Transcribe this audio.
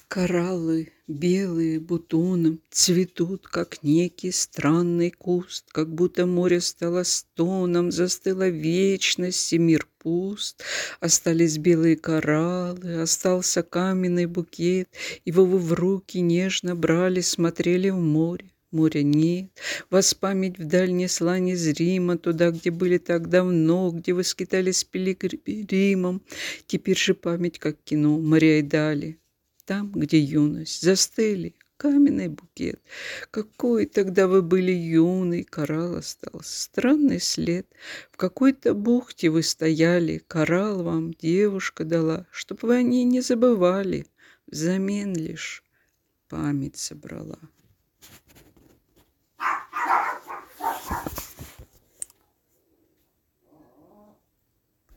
Кораллы, белые бутоном, цветут, как некий странный куст, как будто море стало стоном, застыла вечность, и мир пуст. Остались белые кораллы, остался каменный букет, его вы в руки нежно брали, смотрели в море. Моря нет, вас память вдаль несла незримо, туда, где были так давно, где вы скитались с пилигримом. Теперь же память, как кино, моря и дали. Там, где юность, застыли каменный букет. Какой тогда вы были юный, коралл остался, странный след. В какой-то бухте вы стояли, коралл вам девушка дала, чтоб вы о ней не забывали, взамен лишь память собрала.